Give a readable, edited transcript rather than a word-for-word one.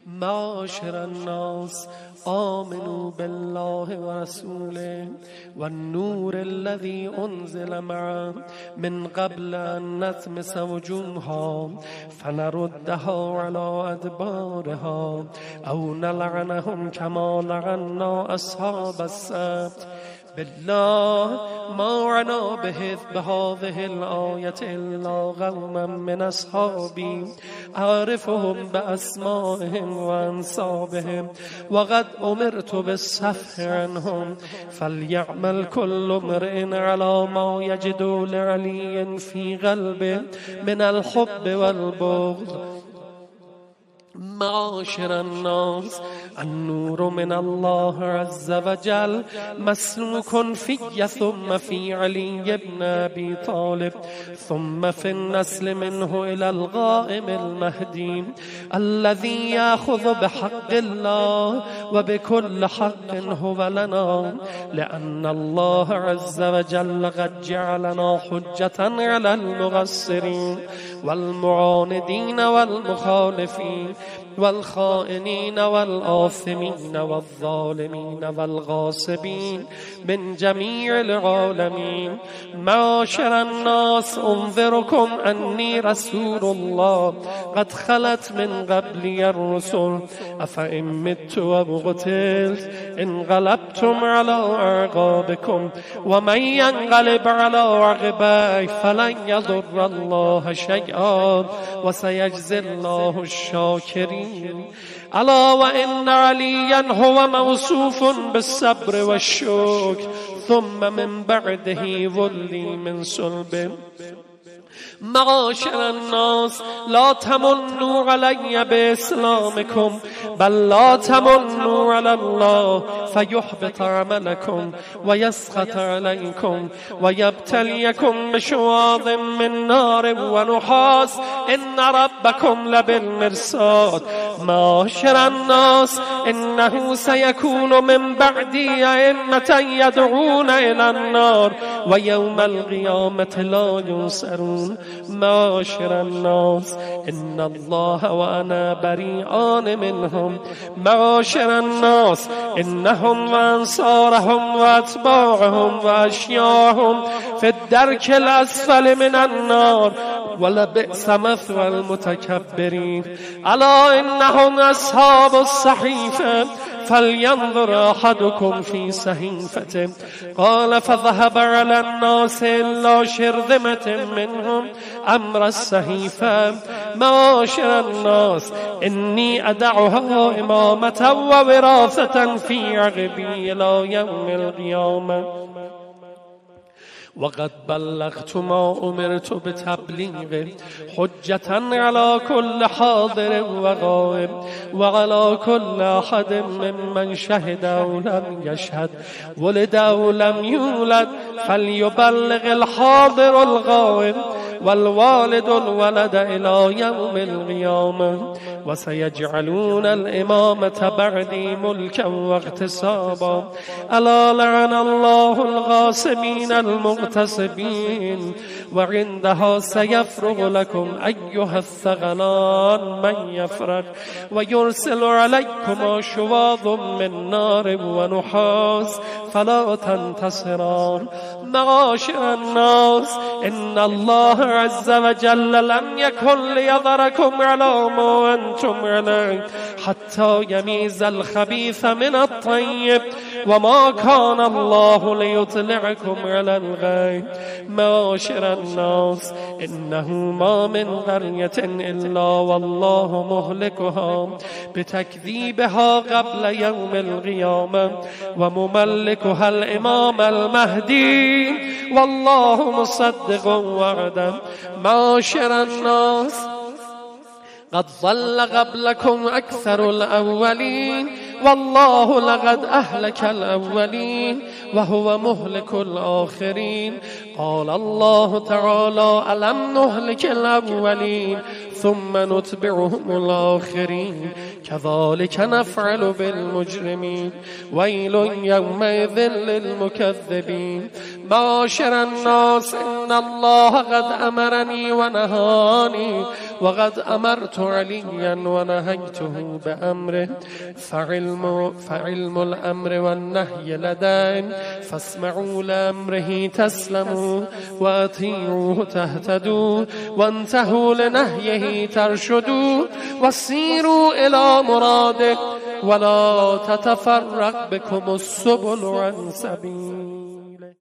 معاشر الناس آمنوا بالله ورسوله والنور الذي أنزل معه من قبل أن نطمس وجوها فنردها على أدبارها أو نلعنهم كما لعنا أصحاب السبت. بالله ما عنا بهذه الآية إلا قوما من أصحابي أعرفهم بأسمائهم وأنسابهم وقد أمرت بالصفح عنهم فليعمل كل امرئ على ما يجد لعلي في قلبه من الحب والبغض. معاشر الناس النور من الله عز وجل مسلوك في ثم في علي بن أبي طالب ثم في النسل منه إلى القائم المهدي الذي يأخذ بحق الله وبكل حق هو لنا لأن الله عز وجل قد جعلنا حجة على المقصرين والمعاندين والمخالفين والخائنين والآثمين والظالمين والغاصبين من جميع العالمين. معاشر الناس أنذركم أني رسول الله قد خلت من قبلي الرسل أفإن مت وقتلت انقلبتم على أعقابكم ومن ينقلب على عقبيه فلن يضر الله شيئا وسيجزي الله الشاكرين. ألا وإن عليا هو موصوف بالصبر والشكر ثم من بعده ولي من صلب. معاشر الناس لا تمنوا علي بإسلامكم بل لا تمنوا على الله فيحبط عملكم ويسخط عليكم ويبتليكم بشواظ من نار ونحاس إن ربكم لبالمرصاد. معاشر الناس إنه سيكون من بعدي أئمة يدعون إلى النار ويوم القيامة لا ينصرون. معاشر الناس إن الله وأنا بريئان منهم. معاشر الناس إنهم وأنصارهم وأتباعهم وأشياعهم في الدرك الأسفل من النار ولبئس مثوى المتكبرين. ألا إنهم أصحاب الصحيفة فلينظر أحدكم في صحيفته. قال فذهب على الناس إلا شرذمة منهم أمر الصحيفة. معاشر الناس إني أدعها إمامة ووراثة في عقبي إلى يوم القيامة وقد بلغت ما أمرت بتبليغه حجة على كل حاضر وغائب وعلى كل أحد ممن شهد أو لم يشهد ولد أو لم يولد فليبلغ الحاضر الغائب والوالد الولد إلى يوم القيامة وسيجعلون الإمامة بعدي ملكا واغتصابا. ألا لعن الله الغاصبين المغتصبين وعندها سيفرغ لكم أيها الثغلان من يفرغ ويرسل عليكم شواظ من نار ونحاس فلا تنتصران. معاشر الناس إن الله عز وجل لم يكن ليذركم على ما أنتم عليه حتى يميز الخبيث من الطيب وما كان الله ليطلعكم على الغيب. معاشر الناس إنه ما من قرية إلا والله مهلكها بتكذيبها قبل يوم القيامة ومملكها الإمام المهدي والله مصدق وعدا. معاشر الناس قد ضل قبلكم أكثر الأولين والله لقد أهلك الأولين وهو مهلك الآخرين. قال الله تعالى ألم نهلك الأولين ثم نتبعهم الآخرين كذلك نفعل بالمجرمين ويل يومئذ للمكذبين. معاشر الناس إن الله قد أمرني ونهاني وقد أمرت عليا ونهيته بأمره فعلم الأمر والنهي لدي فاسمعوا لأمره تسلموا وأطيعوه تهتدوا وانتهوا لنهيه ترشدوا وسيروا إلى مرادك ولا تتفرق بكم السبل عن سبيل.